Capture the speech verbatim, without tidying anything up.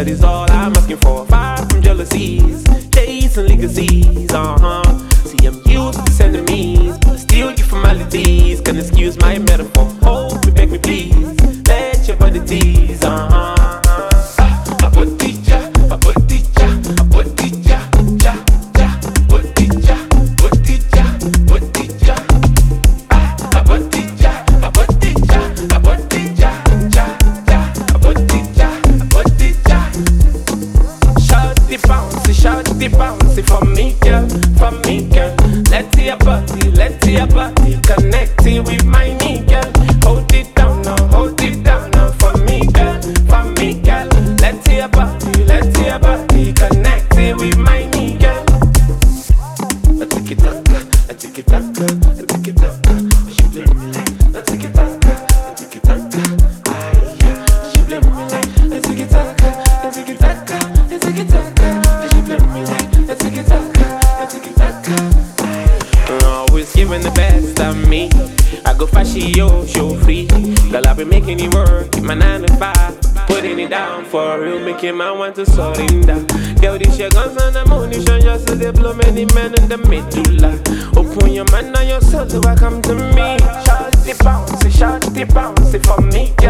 that is all I'm asking for. Far from jealousies, chasing legacies, uh-huh. See, I'm used to sending me's, but still your formalities. Can excuse my metaphor, hold me, beg me please. Let your body tease, uh-huh. Bouncy for me, girl, for me, girl. Let's see your body, let's see your body. Connect it with my knee, girl. Hold it down now, hold it down now. For me, girl, for me, girl. Let's see your body, let's see your body. Connect it with my knee, girl. I take it up, I take it up, I take it up. She blame me like, I take it up, I take it up. Aye, she blame me like, I take it up, I take it up, I take it up. Always giving the best of me. I go fascio, show free. Girl, I be making it work, keep my nine to five. Putting it down for real, making my want to surrender. Girl, this your guns and ammunition, just to blow many men in the medulla. Open your mind and your soul to welcome to me. Shawty bouncy, shawty bouncy for me.